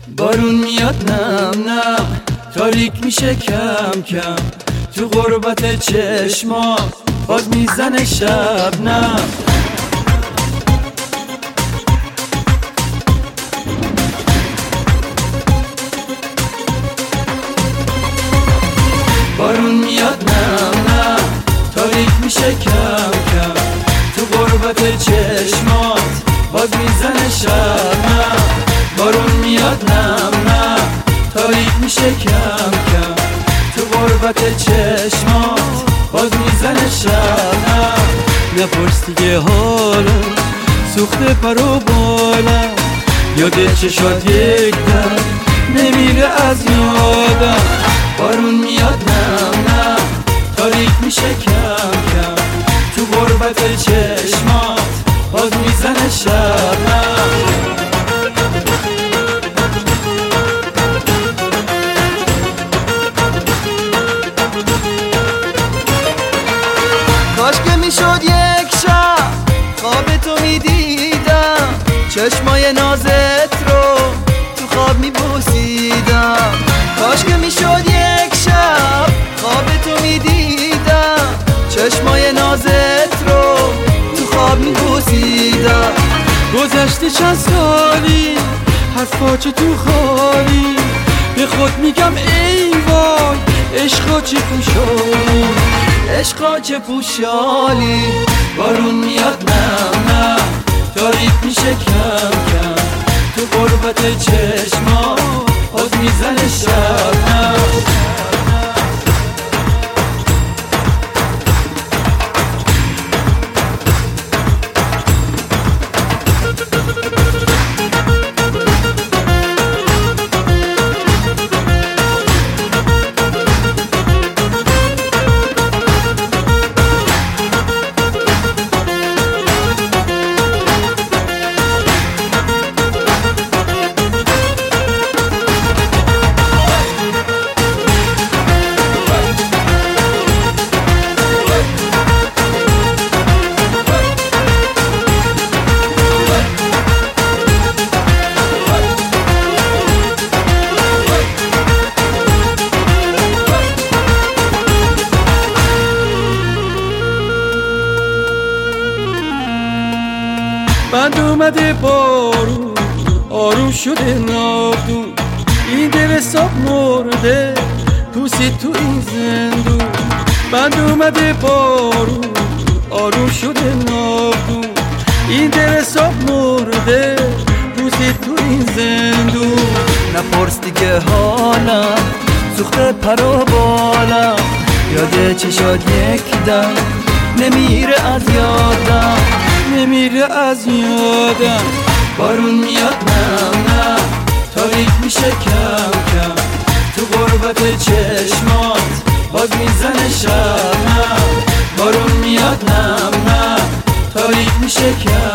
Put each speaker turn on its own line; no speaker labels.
بارون میاد نم نم، تاریک میشه کم کم، تو غربت چشمات باد میزنه شبنم. بارون میاد نم نم، تاریک میشه کم کم، تو غربت چشمات باد میزنه شبنم. بارون میاد نم نم، تاریک میشه کم کم، تو غربت چشمات باز میزنه شبنم. نپرس دیگه حالم سوخته پر و بالم، یاد چشات یک دم نمیره از یادم. بارون میاد نم نم، تاریک میشه کم کم، تو غربت چشمات باز میزنه شبنم.
کاش که میشد یک شب خواب تو میدیدم، چشمای نازت رو تو خواب میبوسیدم. کاش که میشد یک شب خواب تو میدیدم، چشمای نازت رو تو خواب میبوسیدم.
گذشته چند سالی حرفا چه تو خالی، به خود میگم ای وای عشقا چه پوشالی، عشقا چه پوشالی. بارون میاد نم نم، تاریک میشه کم کم، تو غربت چشمات باز میزنه شبنم. بند اومده بارون آروم شده ناودون، این دل حساب مرده پوسید تو این زندون. بند اومده بارون آروم شده ناودون، این دل حساب مرده پوسید تو این زندون.
نپرس دیگه حالم سوخته پر و بالم، یاد چشات یک دم نمیره از یادم،
نمیره از یادم. بارون میاد نم نم، تاریک میشه کم کم، تو غربت چشمات باز میزنه شبنم. بارون میاد نم نم، تاریک میشه کم